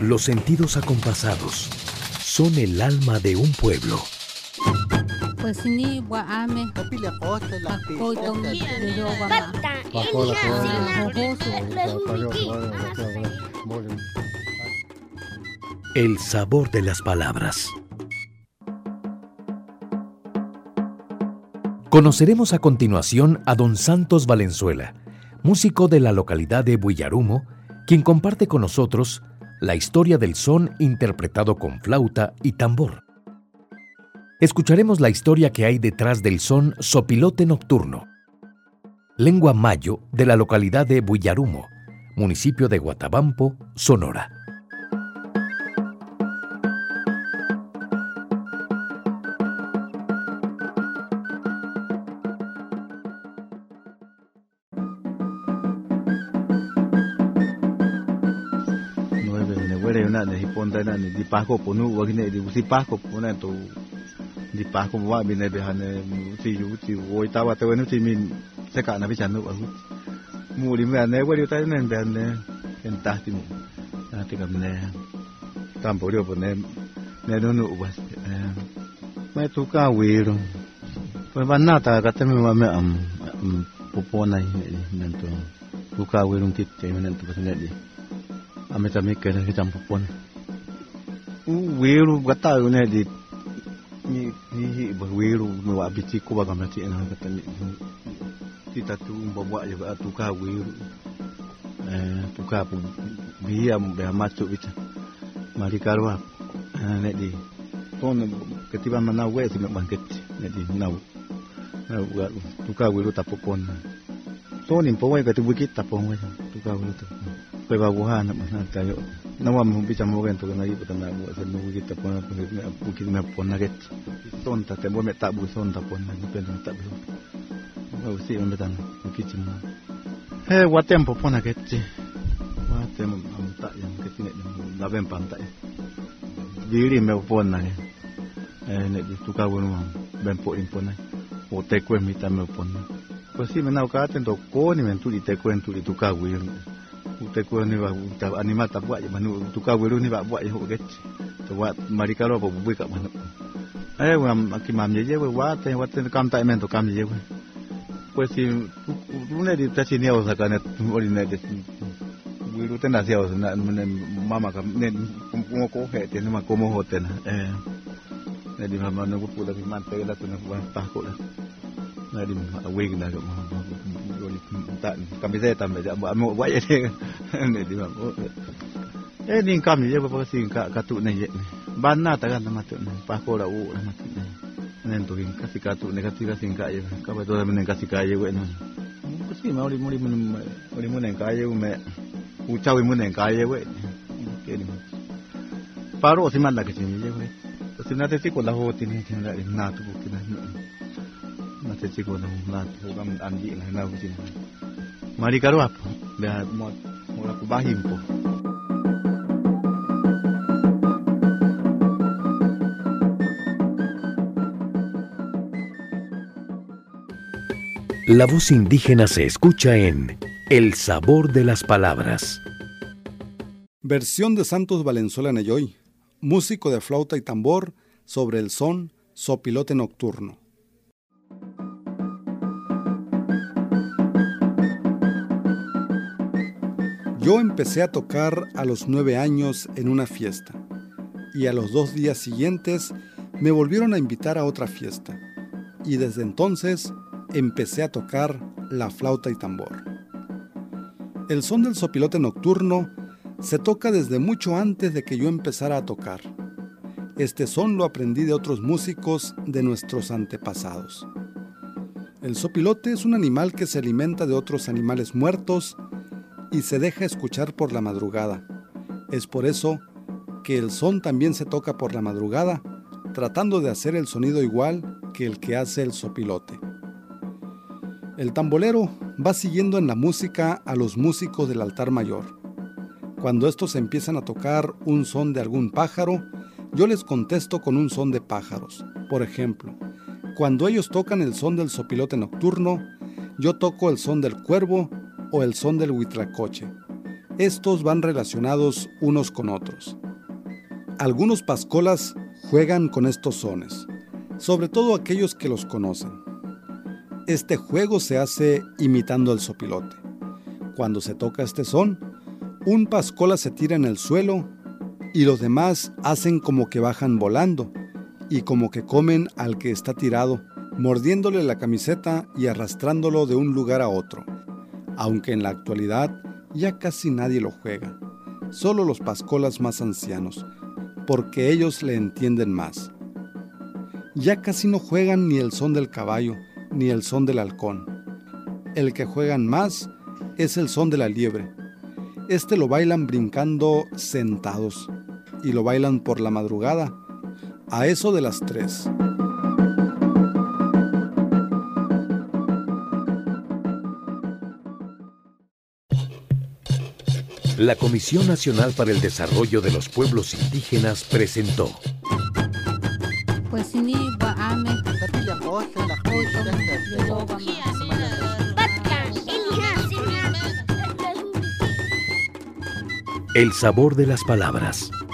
Los sentidos acompasados son el alma de un pueblo. Pues ni guame. El sabor de las palabras. Conoceremos a continuación a don Santos Valenzuela, músico de la localidad de Buillarumo, quien comparte con nosotros la historia del son interpretado con flauta y tambor. Escucharemos la historia que hay detrás del son sopilote nocturno, lengua mayo de la localidad de Buillarumo, municipio de Guatabampo, Sonora. Di ponda na di pako ponu wagine di usi pako pona to di pako wa bine behane usi woi tawa te wenu ti min seka na bichanu mu di me ne wari ta ne ben ne entah ti mu na ti kam ne tampo dio pone ne no no was me tu ka wi ro pa banna ta ka te me ma me popona ne to tu ka wi rum ti te ne to pas ne di ame también que le echan popón. Wiru gata une di ni wiru me wa bici ko baga mati ena kata ni kita tu bawa je ba tu ka wiru tu ka pu biya be macho bica mari karwa ne di ton ketiba mana we si me bangket ne di nau tu ka wiru tapopon ton impo we ka tu bukit tapon we tu ka wiru pe baguhan na tayo nawam bicha mo gento na ipo na mo sa nugi ta pon na bukit na pon na get ton ta te mo me ta bu son ta pon na depende ta bu o si on betan bukit na wa tempo pon na get wa tempo am ta yang get ne na ben pan ta diri me pon na ne di tu ka bueno ben po in pon na o te kwe mi ta me pon pues si me na ka tento ko ni men tu di te kwen tu di tu ka wi te ko ni ba ta anima ta buat je manu tu ka weru ni ba buat je ho get to wa mari ka ro bo bu ka manu wa akimam je wa te kam ta men to kam je pues si tu ne di ta si ne o sa ka ne ori ne de weru te na se o na mama ka ne ko ko he te ma ko mo ho te na ne di mama no pu la ki man te la tu na ba ta ko la ne di we na ko tak kami saya tambah buat buat je ni di bang ni kami je apa sih katuk ni je bana tak kan matut ni pako la u la matut ni nen tu kasih katuk ni kasih singkat je ka betul men kasih kaya we ni kasih mau di mun kaya me u chau mun kaya we ke ni paro si man la ke ni je we si na te ko la ho ti ni na tu ki na te ko na tu kam andi na bu si mari karo apa be mo la ku bahim po. La voz indígena se escucha en El sabor de las palabras. Versión de Santos Valenzuela Neyoy, músico de flauta y tambor sobre el son sopilote nocturno. Yo empecé a tocar a los 9 años en una fiesta y a los 2 días siguientes me volvieron a invitar a otra fiesta y desde entonces empecé a tocar la flauta y tambor. El son del sopilote nocturno se toca desde mucho antes de que yo empezara a tocar. Este son lo aprendí de otros músicos de nuestros antepasados. El sopilote es un animal que se alimenta de otros animales muertos y se deja escuchar por la madrugada. Es por eso que el son también se toca por la madrugada, tratando de hacer el sonido igual que el que hace el sopilote. El tambolero va siguiendo en la música a los músicos del altar mayor. Cuando estos empiezan a tocar un son de algún pájaro, yo les contesto con un son de pájaros. Por ejemplo, cuando ellos tocan el son del sopilote nocturno, yo toco el son del cuervo o el son del huitlacoche. Estos van relacionados unos con otros. Algunos pascolas juegan con estos sones, sobre todo aquellos que los conocen. Este juego se hace imitando el zopilote. Cuando se toca este son, un pascola se tira en el suelo y los demás hacen como que bajan volando y como que comen al que está tirado, mordiéndole la camiseta y arrastrándolo de un lugar a otro. Aunque en la actualidad ya casi nadie lo juega, solo los pascolas más ancianos, porque ellos le entienden más. Ya casi no juegan ni el son del caballo, ni el son del halcón. El que juegan más es el son de la liebre. Este lo bailan brincando sentados, y lo bailan por la madrugada, a eso de las 3. La Comisión Nacional para el Desarrollo de los Pueblos Indígenas presentó Pues ni guame. El sabor de las palabras.